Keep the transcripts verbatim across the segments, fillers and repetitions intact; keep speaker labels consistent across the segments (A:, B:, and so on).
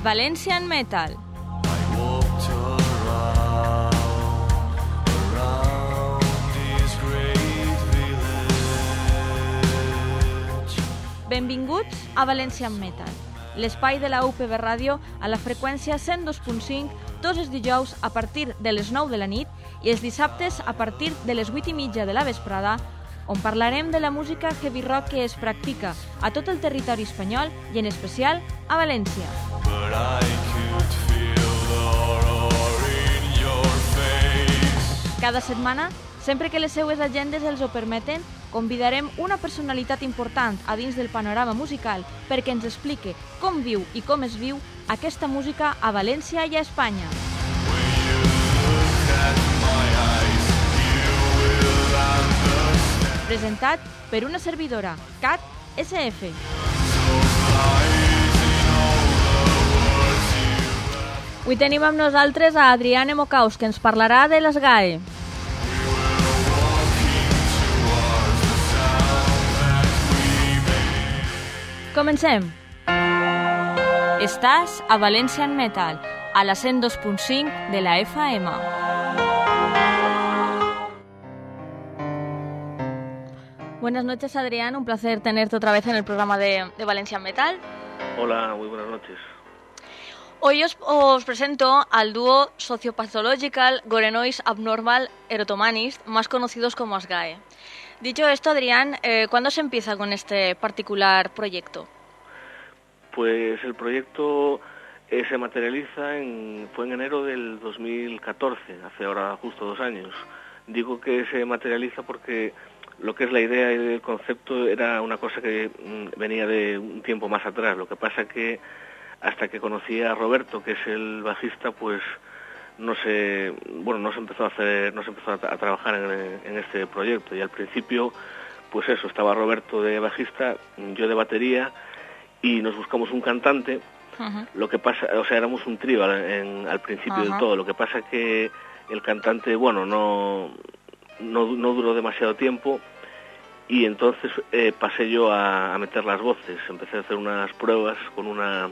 A: Valencian Metal. Benvinguts a Valencian Metal, l'espai de la U P B Ràdio a la freqüència cent dos punt cinc, tots els dijous a partir de les nou de la nit i els dissabtes a partir de les vuit i mitja de la vesprada, on parlarem de la música heavy rock que es practica a tot el territori espanyol i en especial a València. Cada setmana, sempre que les seues agendes els ho permeten, convidarem una personalitat important a dins del panorama musical perquè ens explique com viu i com es viu aquesta música a València i a Espanya. Presentat per una servidora, Cat S F. Avui tenim amb nosaltres a Adrián Emocaus, que ens parlarà de les G A E. Comencem. Estàs a Valencian Metal, a la cent dos punt cinc de la F M. Buenas noches, Adrián. Un placer tenerte otra vez en el programa de, de Valencian Metal.
B: Hola, muy buenas noches.
A: Hoy os, os presento al dúo Sociopathological Gorenois Abnormal Erotomanist, más conocidos como A S G A E. Dicho esto, Adrián, eh, ¿cuándo se empieza con este particular proyecto?
B: Pues el proyecto eh, se materializa, en, fue en enero del dos mil catorce, hace ahora justo dos años. Digo que se materializa porque lo que es la idea y el concepto era una cosa que mm, venía de un tiempo más atrás. Lo que pasa que hasta que conocí a Roberto, que es el bajista, pues no se, bueno, no se empezó a hacer, no se empezó a, a trabajar en, en este proyecto. Y al principio, pues eso, estaba Roberto de bajista, yo de batería, y nos buscamos un cantante. Uh-huh. Lo que pasa, o sea, éramos un trío al, en, al principio uh-huh. del todo. Lo que pasa que el cantante, bueno, no, no, no duró demasiado tiempo. Y entonces eh, pasé yo a, a meter las voces. Empecé a hacer unas pruebas con una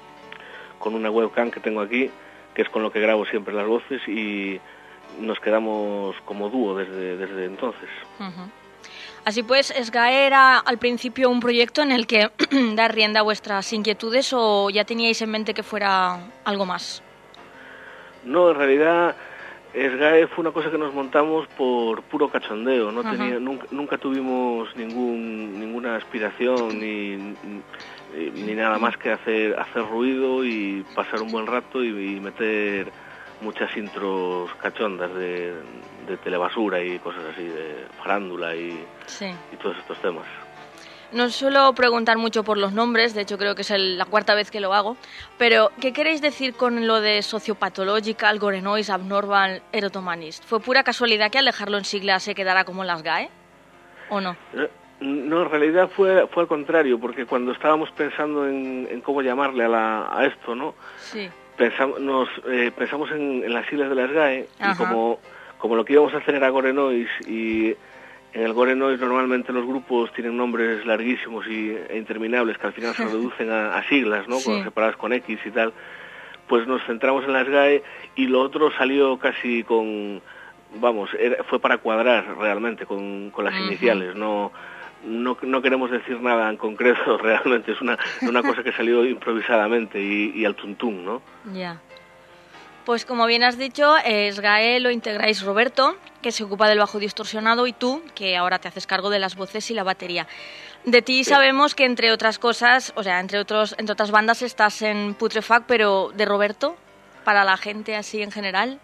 B: con una webcam que tengo aquí, que es con lo que grabo siempre las voces, y nos quedamos como dúo desde, desde entonces.
A: Uh-huh. Así pues, S G A E era al principio un proyecto en el que dar rienda a vuestras inquietudes, ¿o ya teníais en mente que fuera algo más?
B: No, en realidad S G A E fue una cosa que nos montamos por puro cachondeo. No tenía, uh-huh. nunca, nunca tuvimos ningún, ninguna aspiración ni, ni, ni nada más que hacer, hacer ruido y pasar un buen rato y, y meter muchas intros cachondas de, de telebasura y cosas así, de farándula y, sí. y todos estos temas.
A: No suelo preguntar mucho por los nombres, de hecho creo que es el, la cuarta vez que lo hago, pero ¿qué queréis decir con lo de Sociopathological Gorenois Abnormal Erotomanist? ¿Fue pura casualidad que al dejarlo en sigla se quedara como las G A E? ¿O no?
B: No, en realidad fue fue al contrario, porque cuando estábamos pensando en, en cómo llamarle a, la, a esto, ¿no?
A: Sí.
B: Pensamos, nos, eh, pensamos en, en las siglas de las G A E.
A: Ajá.
B: Y como, como lo que íbamos a hacer era Gorenois, y en el Gorenois normalmente los grupos tienen nombres larguísimos y, e interminables que al final se reducen a, a siglas, ¿no? Sí. Cuando separadas con X y tal, pues nos centramos en las G A E y lo otro salió casi con, vamos, era, fue para cuadrar realmente con, con las uh-huh. iniciales, no, no no queremos decir nada en concreto realmente, es una, una cosa que salió improvisadamente y, y al tuntún, ¿no?
A: Ya. Yeah. Pues como bien has dicho, S G A E lo integráis Roberto, que se ocupa del bajo distorsionado, y tú, que ahora te haces cargo de las voces y la batería. De ti sí. Sabemos que, entre otras cosas, o sea, entre otros entre otras bandas estás en Putrefact, pero ¿de Roberto? Para la gente así en general.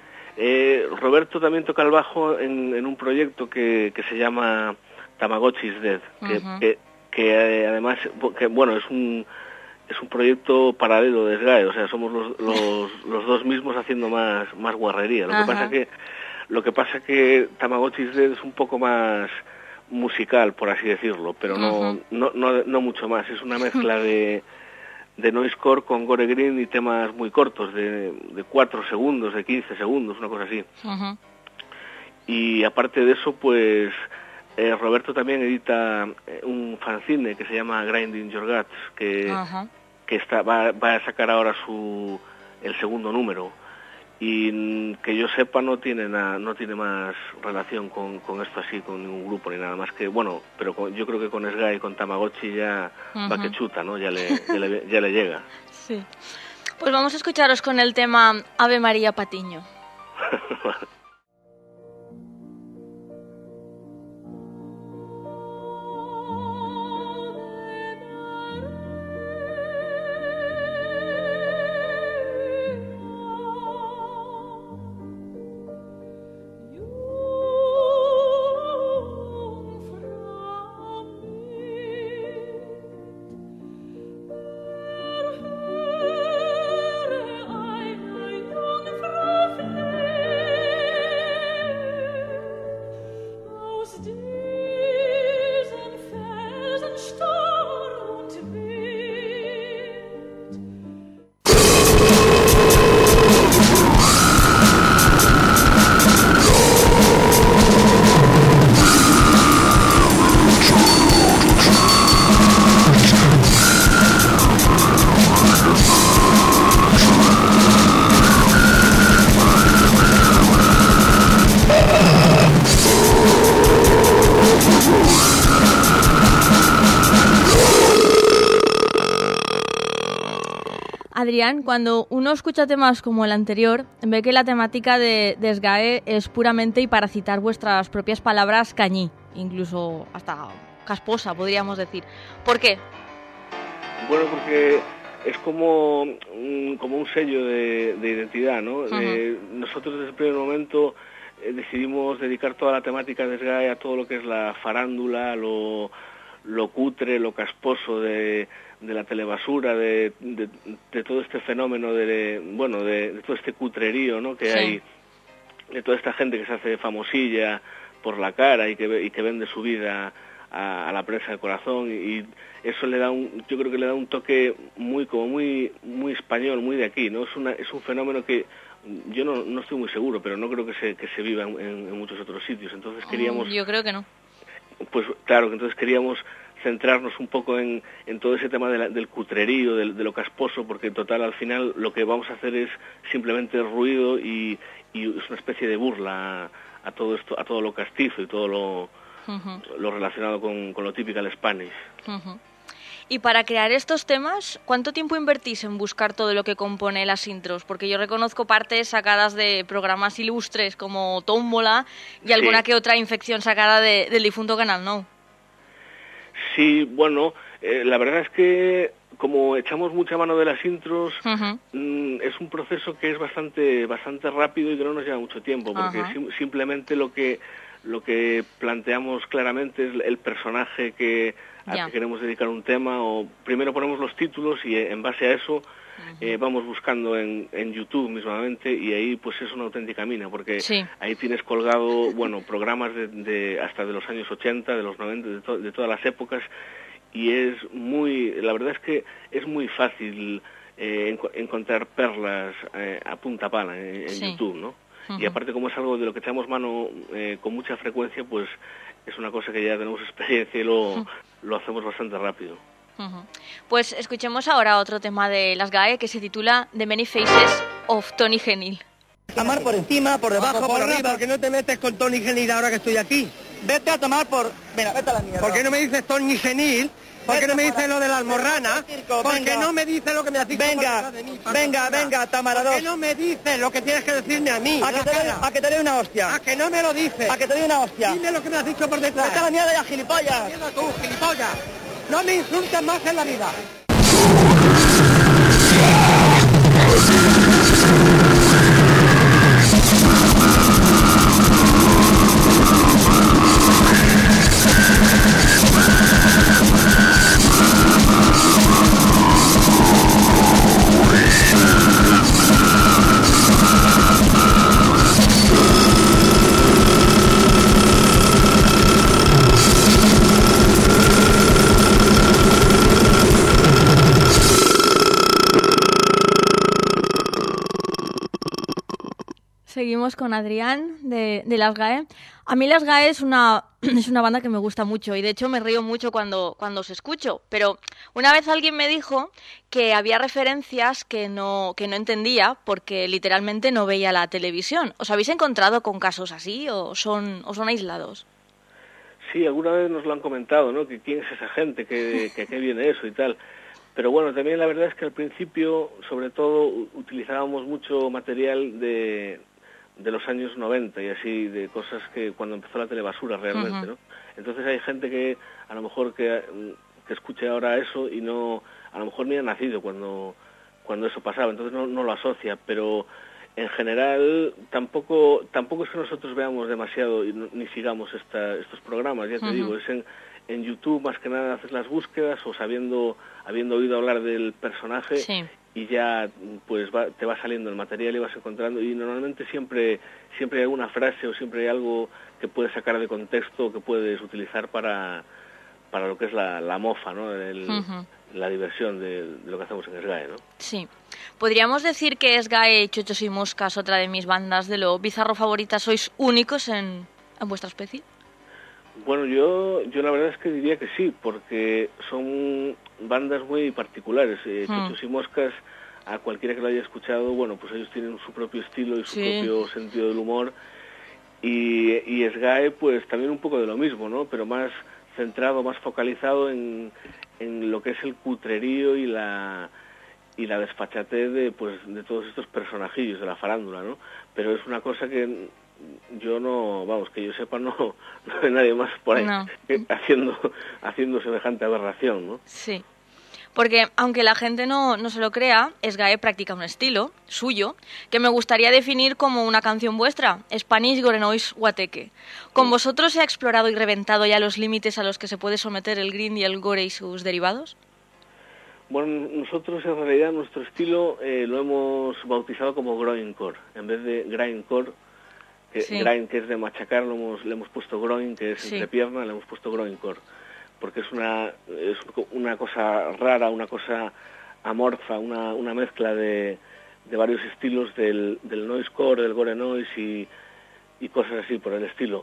B: Eh, Roberto también toca el bajo en, en un proyecto que, que se llama Tamagotchi's Dead, que, uh-huh. que, que eh, además, que, bueno, es un... es un proyecto paralelo de S G A E, o sea, somos los, los, los dos mismos haciendo más, más guarrería. Lo que pasa que lo que pasa que Tamagotchi's Dead es un poco más musical, por así decirlo, pero no, no, no, no mucho más. Es una mezcla de, de noisecore con gore green y temas muy cortos, de, de cuatro segundos, de quince segundos, una cosa así. Uh-huh. Y aparte de eso, pues Eh, Roberto también edita un fanzine que se llama Grinding Your Guts, que, uh-huh. que está va, va a sacar ahora su el segundo número, y que yo sepa no tiene nada, no tiene más relación con, con esto así, con ningún grupo ni nada más que, bueno, pero con, yo creo que con Sgai y con Tamagotchi ya uh-huh. va que chuta, ¿no? Ya le, ya le, ya le llega.
A: Sí. Pues vamos a escucharos con el tema Ave María Patiño. Adrián, cuando uno escucha temas como el anterior, ve que la temática de, de Sgae es puramente, y para citar vuestras propias palabras, cañí, incluso hasta casposa, podríamos decir. ¿Por qué?
B: Bueno, porque es como un, como un sello de, de identidad, ¿no? Uh-huh. Eh, nosotros desde el primer momento eh, decidimos dedicar toda la temática de Sgae a todo lo que es la farándula, lo, lo cutre, lo casposo de... de la telebasura, de, de, de todo este fenómeno, de bueno, de, de todo este cutrerío, ¿no? Que sí. hay, de toda esta gente que se hace famosilla por la cara y que, y que vende su vida a, a la prensa del corazón, y eso le da un, yo creo que le da un toque muy, como muy, muy español, muy de aquí, ¿no? Es una, es un fenómeno que yo no, no estoy muy seguro, pero no creo que se, que se viva en, en muchos otros sitios, entonces queríamos...
A: Yo creo que no.
B: Pues claro, que entonces queríamos centrarnos un poco en, en todo ese tema de la, del cutrerío, de, de lo casposo, porque en total al final lo que vamos a hacer es simplemente ruido y, y es una especie de burla a, a todo esto, a todo lo castizo y todo lo, uh-huh. lo relacionado con, con lo typical Spanish.
A: Uh-huh. Y para crear estos temas, ¿cuánto tiempo invertís en buscar todo lo que compone las intros? Porque yo reconozco partes sacadas de programas ilustres como Tómbola y alguna sí. que otra infección sacada de, del difunto Canal No.
B: Sí, bueno, eh, la verdad es que como echamos mucha mano de las intros, uh-huh. mmm, es un proceso que es bastante bastante rápido y que no nos lleva mucho tiempo, porque uh-huh. sim- simplemente lo que lo que planteamos claramente es el personaje que al yeah. que queremos dedicar un tema, o primero ponemos los títulos y en base a eso uh-huh. eh, vamos buscando en, en YouTube mismamente, y ahí pues es una auténtica mina, porque sí. ahí tienes colgado, bueno, programas de, de hasta de los años ochenta, de los noventa, de, to- de todas las épocas, y es muy, la verdad es que es muy fácil eh, en- encontrar perlas eh, a punta pala en, en sí. YouTube, ¿no? Uh-huh. Y aparte, como es algo de lo que echamos mano eh, con mucha frecuencia, pues es una cosa que ya tenemos experiencia y lo, uh-huh. lo hacemos bastante rápido.
A: Uh-huh. Pues escuchemos ahora otro tema de las Gae que se titula The Many Faces of Tony Genil.
C: Amar por encima, por debajo, por, por arriba.
D: ¿Por qué no te metes con Tony Genil ahora que estoy aquí?
C: Vete a tomar por... Mira, vete a la mierda.
D: ¿Por qué no me dices Tony Genil? ¿Por qué no me dices lo de la almorrana? ¿Por qué no me dices lo que me has dicho?
C: Venga,
D: de mí,
C: venga, venga, Tamara dos.
D: ¿Por qué no me dices lo que tienes que decirme a mí?
C: A que, te dé, a que te dé una hostia.
D: A que no me lo dices.
C: A que te dé una hostia.
D: Dime lo que me has dicho por detrás.
C: Vete a la mierda ya, gilipollas.
D: Mierda tú, gilipollas. No me insultes más en la vida.
A: Seguimos con Adrián de, de Las GAE. A mí Las GAE es una, es una banda que me gusta mucho y de hecho me río mucho cuando, cuando os escucho. Pero una vez alguien me dijo que había referencias que no, que no entendía porque literalmente no veía la televisión. ¿Os habéis encontrado con casos así o son, o son aislados?
B: Sí, alguna vez nos lo han comentado, ¿no? Que quién es esa gente, que, que qué viene eso y tal. Pero bueno, también la verdad es que al principio, sobre todo, utilizábamos mucho material de... de los años noventa y así, de cosas que cuando empezó la telebasura realmente,
A: uh-huh.
B: ¿no? Entonces hay gente que a lo mejor que, que escuche ahora eso y no, a lo mejor ni ha nacido cuando, cuando eso pasaba, entonces no, no lo asocia, pero en general tampoco tampoco es que nosotros veamos demasiado y no, ni sigamos esta, estos programas, ya te uh-huh. digo, es en, en YouTube más que nada haces las búsquedas o sabiendo, habiendo oído hablar del personaje,
A: sí.
B: y ya pues va, te va saliendo el material y vas encontrando, y normalmente siempre siempre hay alguna frase o siempre hay algo que puedes sacar de contexto, que puedes utilizar para, para lo que es la, la mofa, ¿no? El, uh-huh. la diversión de, de lo que hacemos en SGAE, ¿no?
A: Sí. ¿Podríamos decir que SGAE, Chochos y Moscas, otra de mis bandas de lo bizarro favoritas, sois únicos en, en vuestra especie?
B: Bueno, yo yo la verdad es que diría que sí, porque son bandas muy particulares. Eh, hmm. Chochos y Moscas, a cualquiera que lo haya escuchado, bueno, pues ellos tienen su propio estilo y su sí. propio sentido del humor. Y, y SGAE, pues también un poco de lo mismo, ¿no? Pero más centrado, más focalizado en, en lo que es el cutrerío y la y la desfachatez de, pues, de todos estos personajillos de la farándula, ¿no? Pero es una cosa que yo no, vamos, que yo sepa, no, no hay nadie más por ahí
A: no.
B: haciendo haciendo semejante aberración, ¿no?
A: Sí, porque aunque la gente no, no se lo crea, SGAE practica un estilo suyo que me gustaría definir como una canción vuestra, Spanish Gore Noise Guateque. ¿Con vosotros se ha explorado y reventado ya los límites a los que se puede someter el grind y el gore y sus derivados?
B: Bueno, nosotros en realidad nuestro estilo eh, lo hemos bautizado como grindcore, en vez de grindcore. Que sí. Grind, que es de machacar, lo hemos, le hemos puesto groin, que es sí. entrepierna, le hemos puesto groincore, porque es una es una cosa rara, una cosa amorfa, una, una mezcla de, de varios estilos del, del noisecore, del gore noise y, y cosas así por el estilo.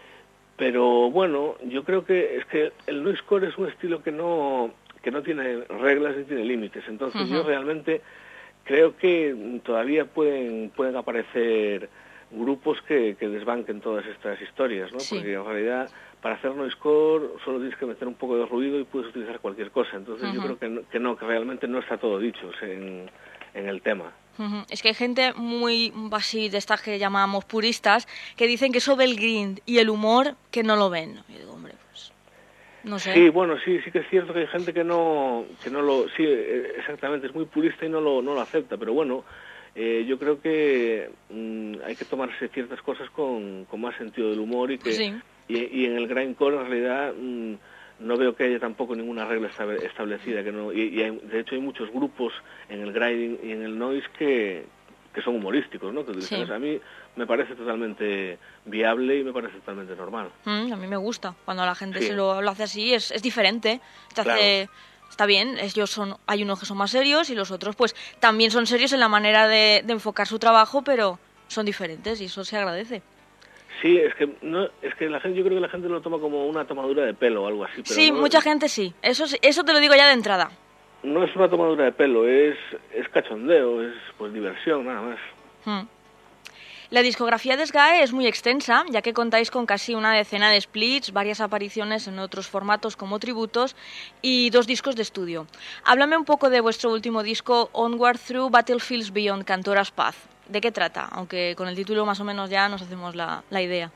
B: Pero bueno, yo creo que es que el noisecore es un estilo que no que no tiene reglas ni tiene límites, entonces uh-huh. yo realmente creo que todavía pueden pueden aparecer grupos que, que desbanquen todas estas historias, ¿no? Sí. Porque en realidad para hacer noisecore solo tienes que meter un poco de ruido y puedes utilizar cualquier cosa. Entonces uh-huh. yo creo que no, que no, que realmente no está todo dicho en, en el tema.
A: Uh-huh. Es que hay gente muy así de estas que llamamos puristas que dicen que eso del grind y el humor que no lo ven. Y digo, hombre, pues no sé.
B: Sí, bueno, sí, sí que es cierto que hay gente que no, que no lo, sí, exactamente, es muy purista y no lo, no lo acepta, pero bueno. Eh, yo creo que mmm, hay que tomarse ciertas cosas con, con más sentido del humor y que
A: sí.
B: y, y en el grindcore en realidad mmm, no veo que haya tampoco ninguna regla establecida, que no y, y hay, de hecho hay muchos grupos en el grinding y en el noise que, que son humorísticos, ¿no? Que sí. A mí me parece totalmente viable y me parece totalmente normal.
A: Mm, a mí me gusta cuando la gente sí. se lo, lo hace así, es, es diferente, te
B: claro.
A: hace... Está bien, ellos son, hay unos que son más serios y los otros pues también son serios en la manera de, de enfocar su trabajo, pero son diferentes y eso se agradece.
B: Sí, es que no, es que la gente, yo creo que la gente lo toma como una tomadura de pelo o algo así. Pero
A: sí,
B: no,
A: mucha gente sí, eso eso te lo digo ya de entrada.
B: No es una tomadura de pelo, es, es cachondeo, es pues diversión, nada más.
A: Hmm. La discografía de SGAE es muy extensa, ya que contáis con casi una decena de splits, varias apariciones en otros formatos como tributos y dos discos de estudio. Háblame un poco de vuestro último disco, Onward Through Battlefields Beyond, Cantora's Path. ¿De qué trata? Aunque con el título más o menos ya nos hacemos la, la idea.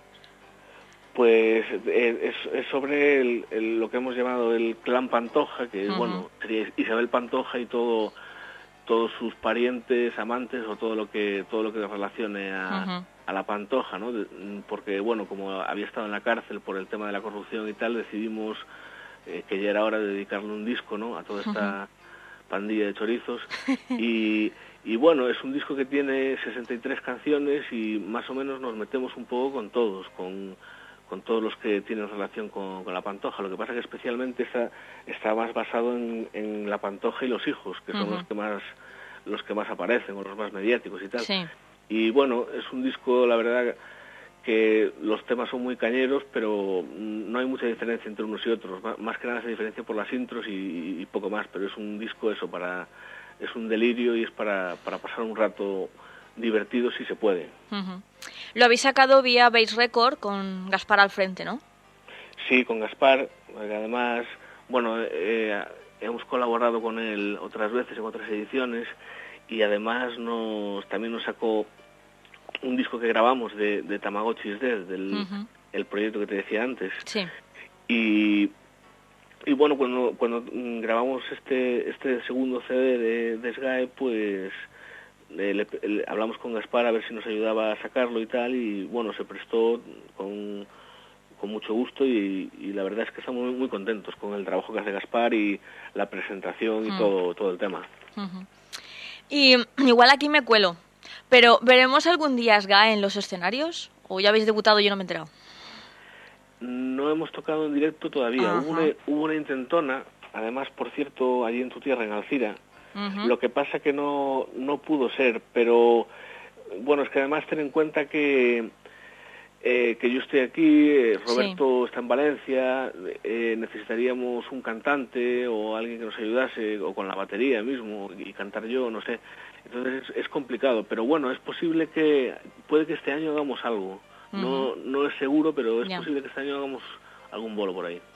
B: Pues es, es sobre el, el, lo que hemos llamado el clan Pantoja, que es, uh-huh. bueno, sería Isabel Pantoja y todo... todos sus parientes, amantes o todo lo que todo lo que relacione a, uh-huh. a la Pantoja, ¿no? De, porque, bueno, como había estado en la cárcel por el tema de la corrupción y tal, decidimos eh, que ya era hora de dedicarle un disco, ¿no? A toda esta uh-huh. pandilla de chorizos. y, y, bueno, es un disco que tiene sesenta y tres canciones y más o menos nos metemos un poco con todos, con... con todos los que tienen relación con, con la Pantoja. Lo que pasa es que especialmente está, está más basado en, en la Pantoja y los hijos, que son uh-huh. los que más los que más aparecen, o los más mediáticos y tal.
A: Sí.
B: Y bueno, es un disco, la verdad, que los temas son muy cañeros, pero no hay mucha diferencia entre unos y otros. Más que nada se diferencia por las intros y, y poco más, pero es un disco eso, para es un delirio y es para, para pasar un rato divertido si se puede.
A: Uh-huh. Lo habéis sacado vía Base Record con Gaspar al frente, ¿no?
B: Sí, con Gaspar, además, bueno, eh, hemos colaborado con él otras veces en otras ediciones y además nos también nos sacó un disco que grabamos de, de Tamagotchi is Dead, del uh-huh. el proyecto que te decía antes.
A: Sí.
B: Y, y bueno, cuando cuando grabamos este este segundo C D de, de S G A E, pues le, le, le, hablamos con Gaspar a ver si nos ayudaba a sacarlo y tal, y bueno, se prestó con, con mucho gusto y, y la verdad es que estamos muy, muy contentos con el trabajo que hace Gaspar y la presentación y uh-huh. todo, todo el tema.
A: Uh-huh. Y igual aquí me cuelo, pero ¿veremos algún día S G A E en los escenarios? ¿O ya habéis debutado y yo no me he enterado?
B: No hemos tocado en directo todavía. Hubo una, hubo una intentona, además, por cierto, allí en tu tierra, en Alcira. Uh-huh. Lo que pasa que no, no pudo ser, pero bueno, es que además ten en cuenta que eh, que yo estoy aquí, eh, Roberto sí. está en Valencia, eh, necesitaríamos un cantante o alguien que nos ayudase, o con la batería mismo, y cantar yo, no sé. Entonces es, es complicado, pero bueno, es posible que, puede que este año hagamos algo. Uh-huh. No no es seguro, pero es yeah. posible que este año hagamos algún bolo por ahí.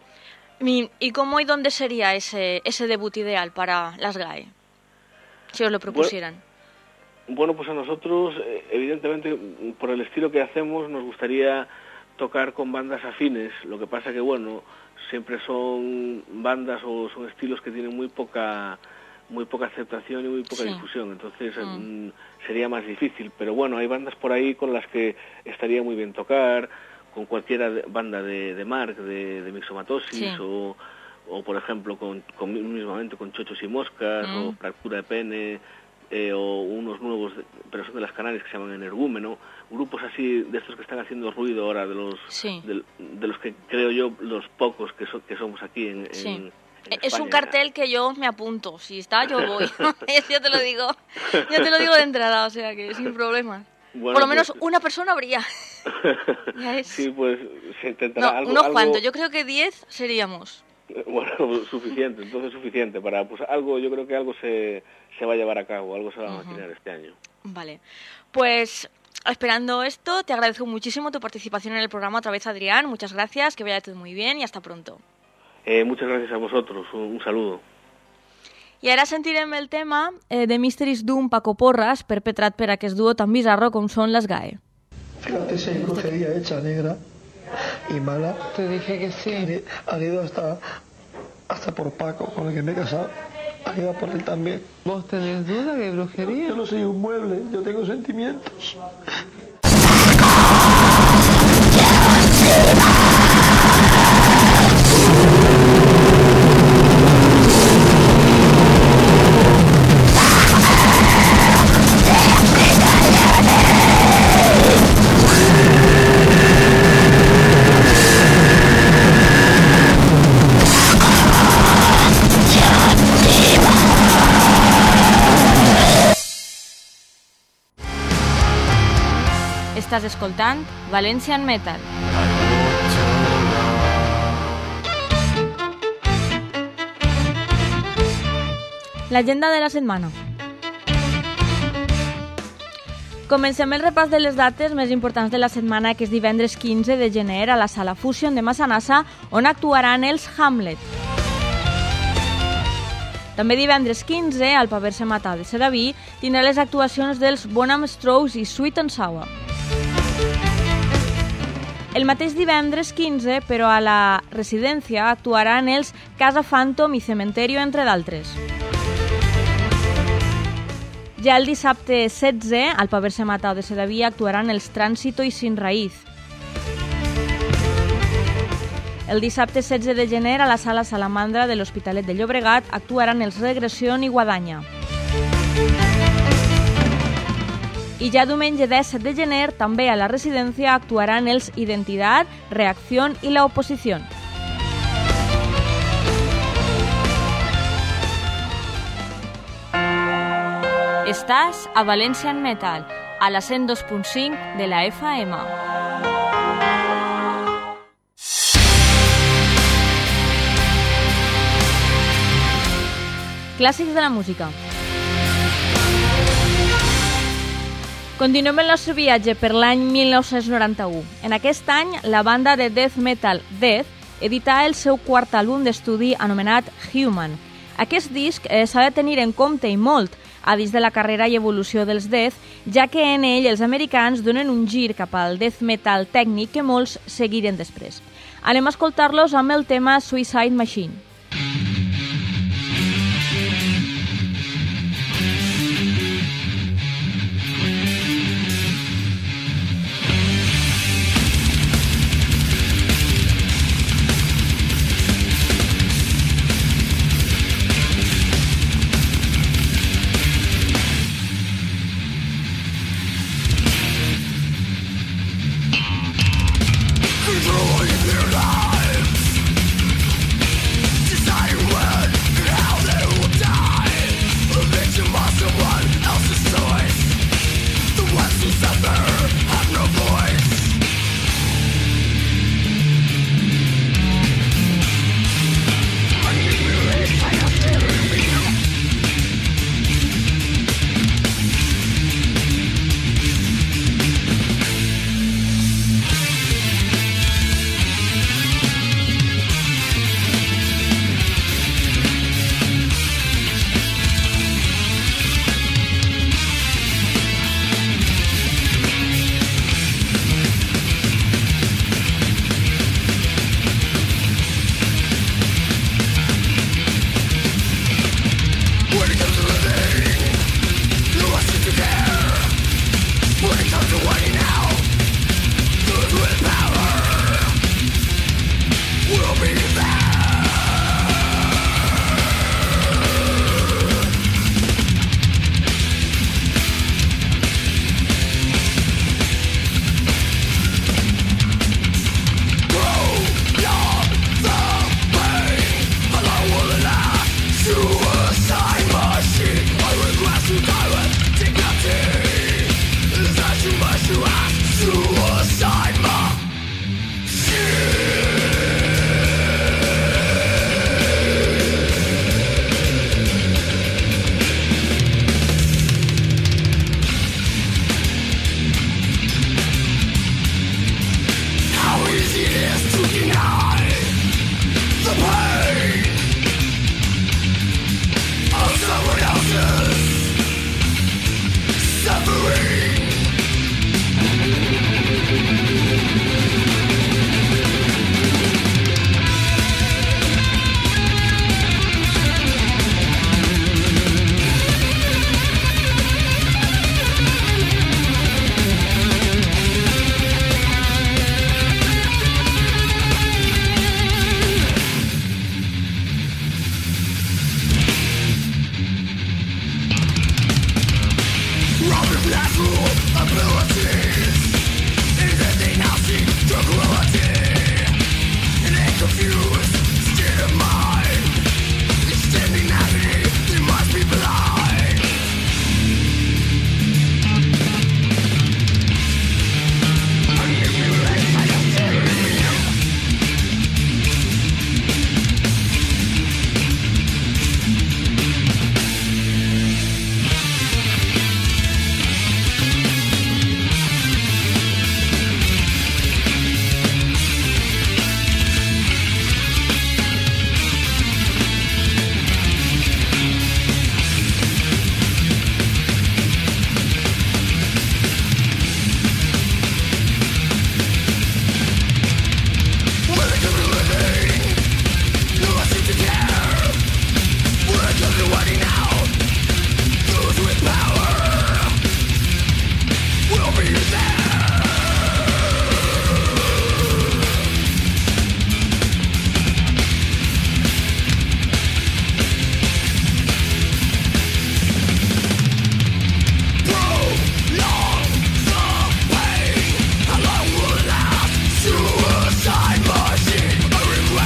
A: ¿Y cómo y dónde sería ese ese debut ideal para las S G A E? Si os lo propusieran.
B: Bueno, bueno, pues a nosotros, evidentemente, por el estilo que hacemos, nos gustaría tocar con bandas afines. Lo que pasa que, bueno, siempre son bandas o son estilos que tienen muy poca muy poca aceptación y muy poca sí. difusión. Entonces mm. sería más difícil. Pero bueno, hay bandas por ahí con las que estaría muy bien tocar, con cualquiera de, banda de, de Mark, de, de Mixomatosis, sí. o, o por ejemplo con, con mismamente con Chochos y Moscas, mm. o Fractura de Pene, eh, o unos nuevos, de, pero son de las Canarias, que se llaman Energúmeno, grupos así de estos que están haciendo ruido ahora, de los sí. de, de los que creo yo los pocos que, so, que somos aquí en,
A: sí.
B: en, en
A: Es un cartel que yo me apunto, si está yo voy, yo te lo digo, yo te lo digo de entrada, o sea que sin problema. Bueno, por lo menos pues, una persona habría.
B: Ya es. Sí, pues se intentará
A: no,
B: algo.
A: Unos
B: algo...
A: cuantos, yo creo que diez seríamos.
B: Bueno, suficiente, entonces suficiente. Para pues algo, yo creo que algo se, se va a llevar a cabo, algo se va a maquinar uh-huh. este año.
A: Vale, pues esperando esto, te agradezco muchísimo tu participación en el programa otra vez, Adrián. Muchas gracias, que vaya todo muy bien y hasta pronto.
B: Eh, muchas gracias a vosotros, un, un saludo.
A: I ara sentirem el tema eh, de Mysteries d'un Paco Porras, perpetrat per aquest duo tan bizarro com són les S G A E.
E: Fíjate si hay brujería hecha negra y mala.
F: Te dije que sí.
E: Han ido hasta, hasta por Paco, con el que me he casado. Han ido por él también.
F: ¿Vos tenés duda de brujería?
E: Yo no soy un mueble, yo tengo sentimientos.
A: Estàs escoltant Valencian Metal. L'agenda de la setmana. Comencem el repàs de les dates més importants de la setmana, que és divendres quinze de gener a la Sala Fusion de Massanassa, on actuaran els Hamlet. També divendres quinze, al Paper Sematà de Sedaví, tindrà les actuacions dels Bonham Strokes i Sweet and Sour. El mateix divendres quinze, però a la residència, actuaran els Casa Phantom i Cementerio, entre d'altres. Ja el dissabte setze, al Paper Sematà de Sedaví, actuaran els Tránsito i Sin Raíz. El dissabte setze de gener, a la Sala Salamandra de l'Hospitalet de Llobregat, actuaran els Regressió i Guadanya. I ja diumenge disset de gener, també a la residència, actuaran els Identidad, Reacción i La Oposición. Estàs a Valencian Metal, a la cent dos punt cinc de la F M. Clàssics de la música. Continuem el nostre viatge per l'any mil nou-cents noranta-u. En aquest any, la banda de death metal Death edità el seu quart àlbum d'estudi anomenat Human. Aquest disc eh, s'ha de tenir en compte i molt a dins de la carrera i evolució dels Death, ja que en ell els americans donen un gir cap al death metal tècnic que molts seguiren després. Anem a escoltar-los amb el tema Suicide Machine.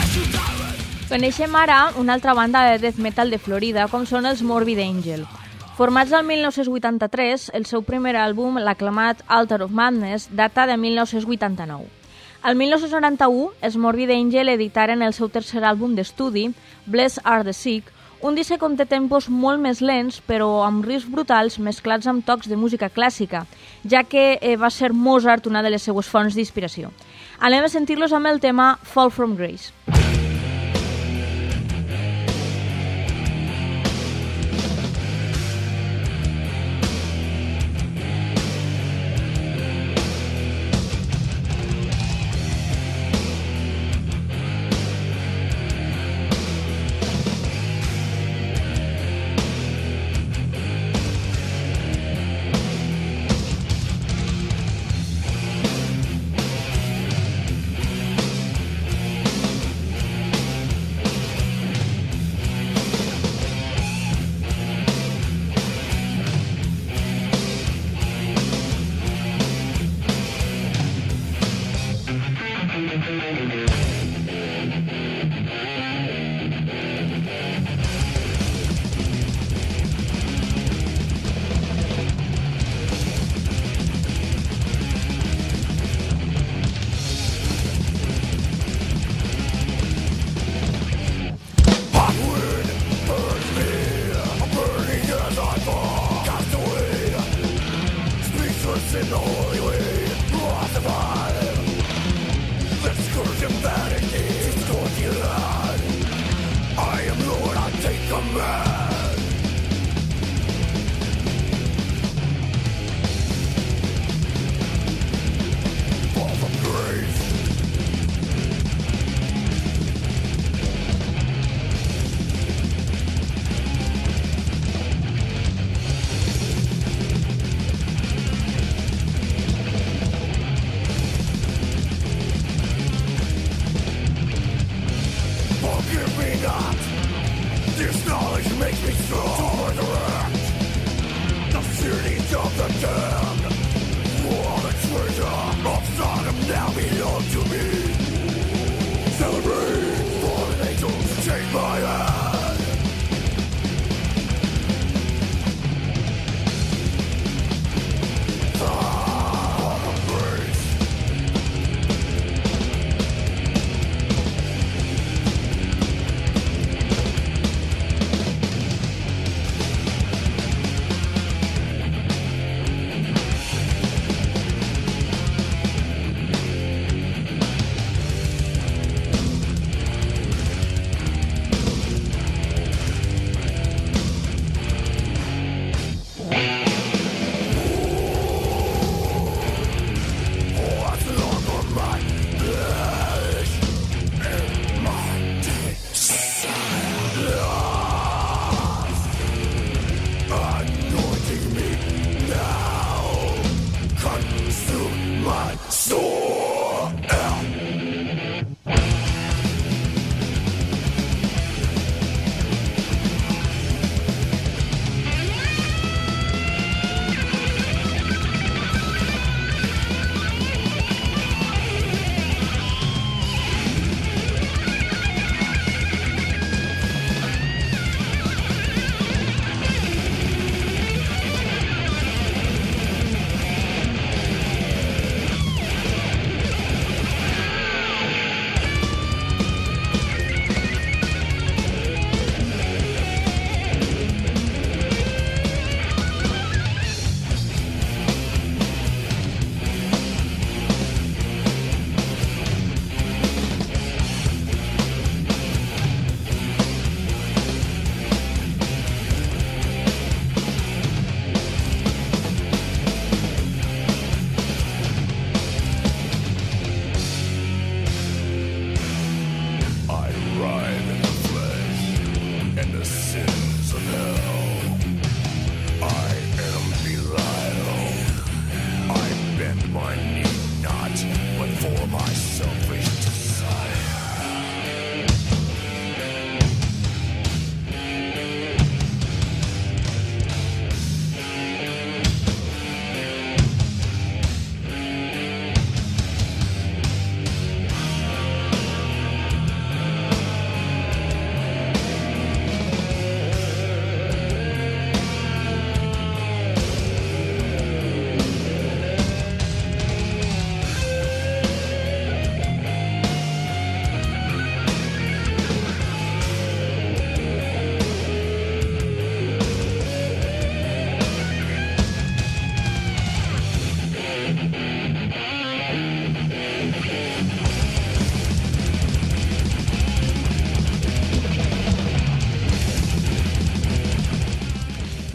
A: Coneixem ara una altra banda de death metal de Florida, com són els Morbid Angel. Formats el mil nou-cents vuitanta-tres, el seu primer àlbum, l'aclamat Altar of Madness, data de mil nou-cents vuitanta-nou. El mil nou-cents noranta-u, els Morbid Angel editaren el seu tercer àlbum d'estudi, Blessed Are the Sick, un disc que conté tempos molt més lents, però amb riffs brutals mesclats amb tocs de música clàssica, ja que eh, va ser Mozart una de les seues fonts d'inspiració. Anem a sentir-los amb el tema Fall from Grace.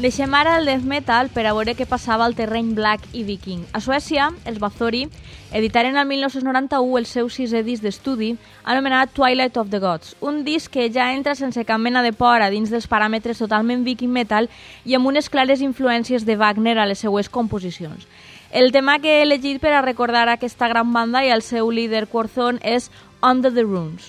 A: Deixem ara el death metal per a veure què passava al terreny black i viking. A Suècia, els Bathory editaren el mil nou-cents noranta-u el seu sisè disc d'estudi anomenat Twilight of the Gods, un disc que ja entra sense cap mena de por a dins dels paràmetres totalment viking metal i amb unes clares influències de Wagner a les seues composicions. El tema que he elegit per a recordar aquesta gran banda i el seu líder Quorthon és Under the Runes.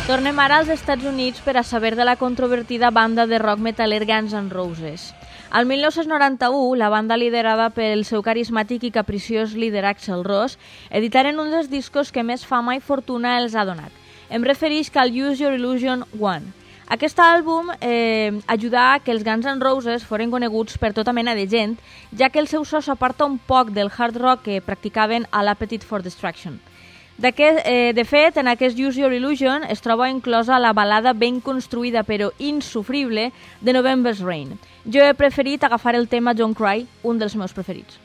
A: Tornem ara als Estats Units per a saber de la controvertida banda de rock metaler Guns N' Roses. Al mil nou-cents noranta-u, la banda liderada pel seu carismàtic i capriciós líder Axl Rose editaren un dels discos que més fama i fortuna els ha donat. Em referisc al Use Your Illusion one. Aquest àlbum eh, ajudà que els Guns N' Roses foren coneguts per tota mena de gent, ja que el seu so s'aparta un poc del hard rock que practicaven a l'Appetite for Destruction. Eh, de fet, en aquest Use Your Illusion es troba inclosa la balada ben construïda però insufrible de November's Rain. Jo he preferit agafar el tema Don't Cry, un dels meus preferits.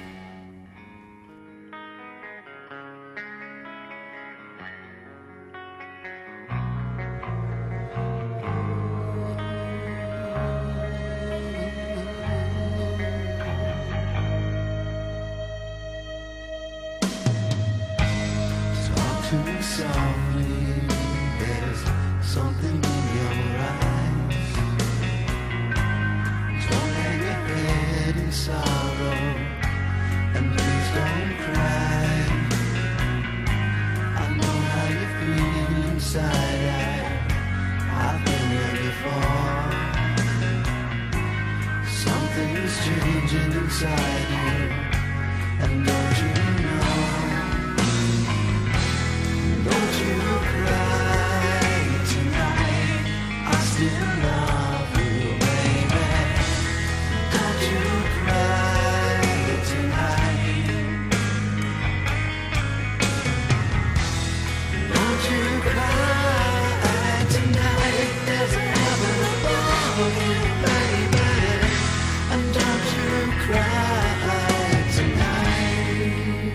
G: Softly, there's something in your eyes. Don't hang your head in sorrow, and please don't cry. I know how you feel inside. I, I've been there before. Something's changing inside you, and don't you know? Don't you cry tonight, I still love you, baby. Don't you cry tonight. Don't you cry tonight, there's a heaven above you, baby. And don't you cry tonight.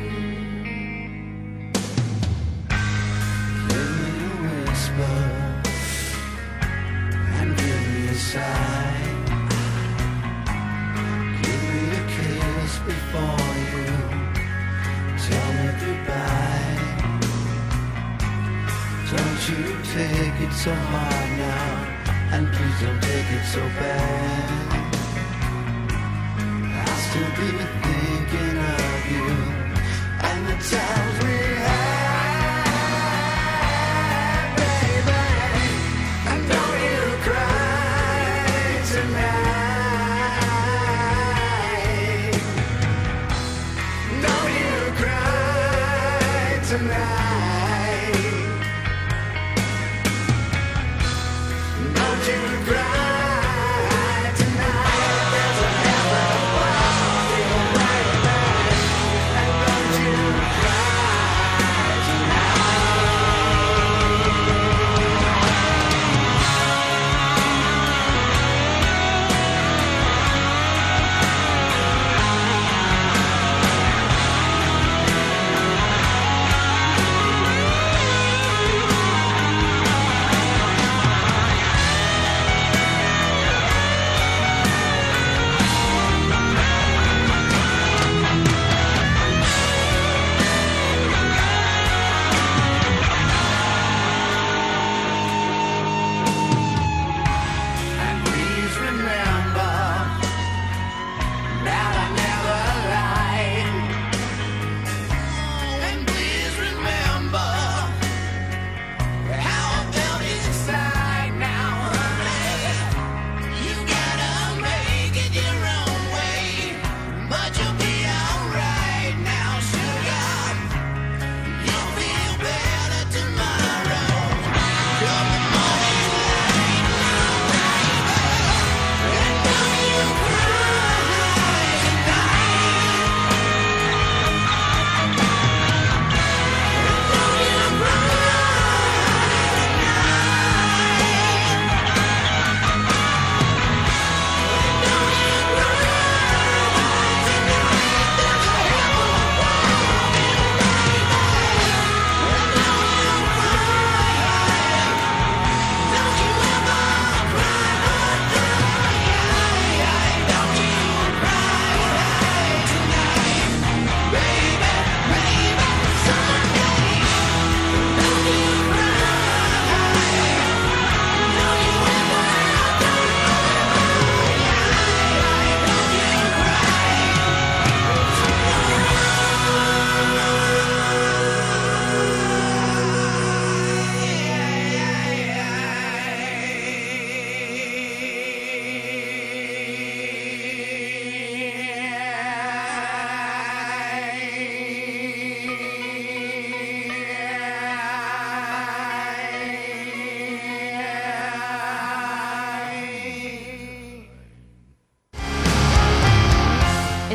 G: And give me a sigh. Give me a kiss before you tell me goodbye. Don't you take it so hard now, and please don't take it so bad. I'll still be thinking of you and the times we had. Tonight, don't you cry tonight, there's a heaven above you, right there. And don't you cry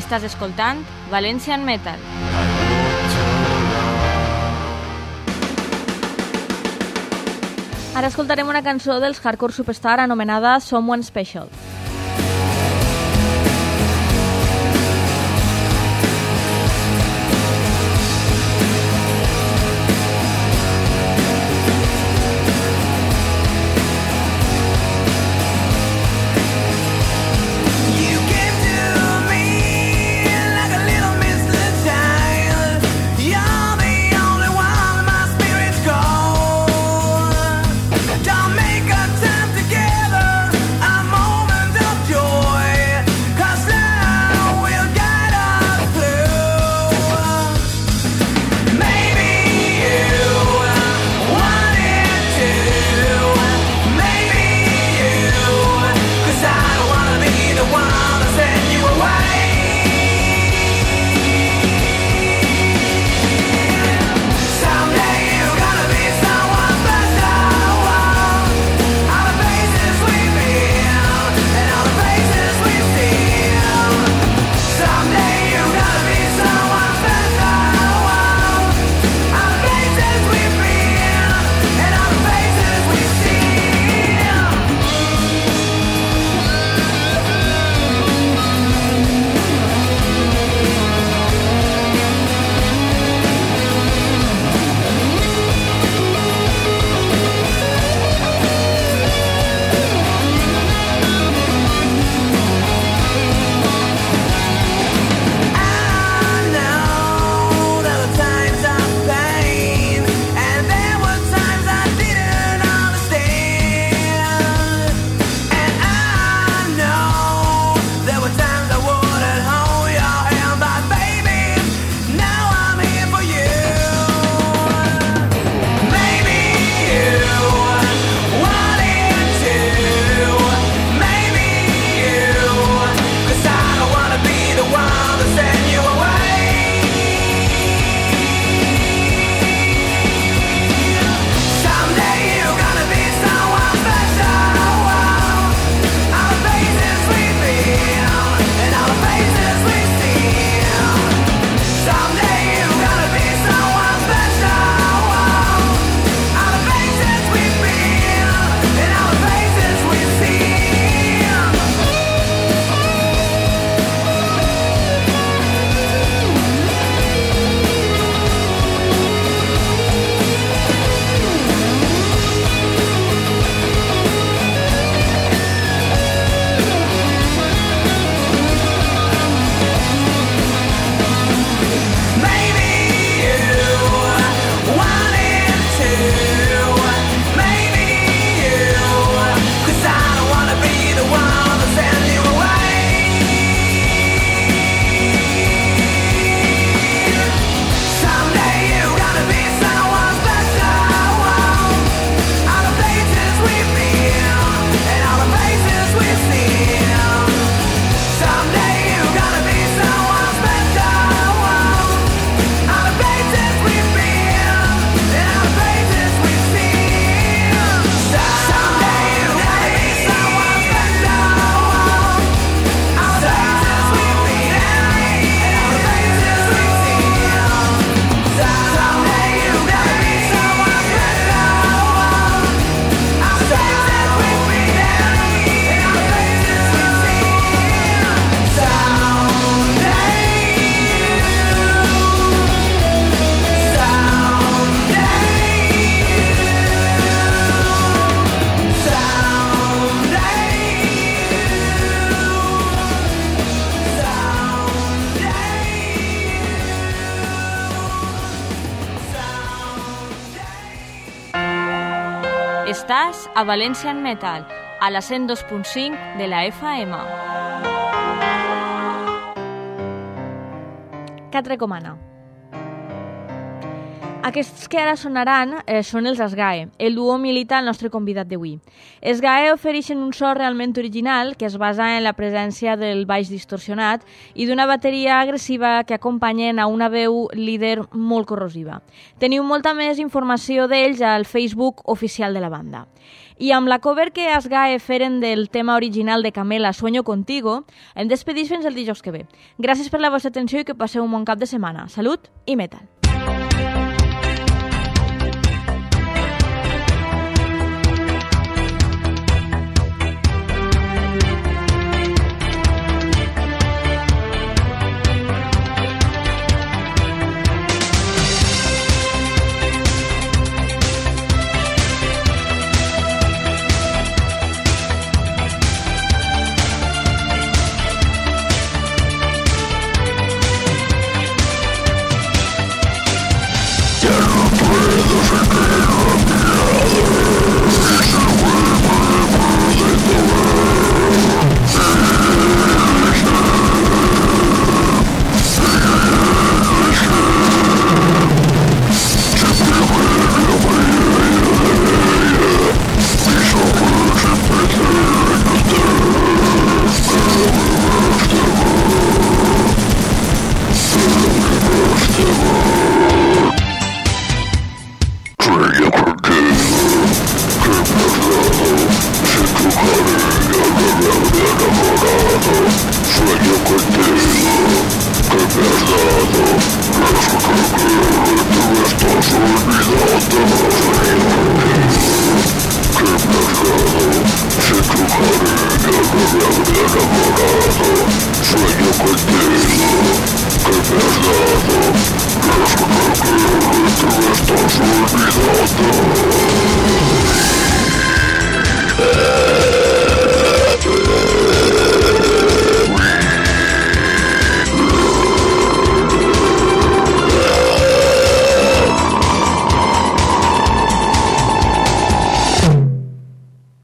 A: Estàs escoltant Valencian Metal. Ara escoltarem una cançó dels Hardcore Superstar anomenada Someone Special.
H: Don't make a time together. I'm moment
A: Estàs a Valencian Metal, a la cent dos punt cinc de la F M. Què et recomana? Aquests que ara sonaran eh, són els SGAE, el duo milita el nostre convidat d'avui. SGAE ofereixen un so realment original que es basa en la presència del baix distorsionat i d'una bateria agressiva que acompanyen a una veu líder molt corrosiva. Teniu molta més informació d'ells al Facebook oficial de la banda. I amb la cover que SGAE feren del tema original de Camela, Sueño Contigo, hem despedit fins el dijous que ve. Gràcies per la vostra atenció i que passeu un bon cap de setmana. Salut i metal!
I: Sueño contigo, que me has dado, que es que tú estás olvidado.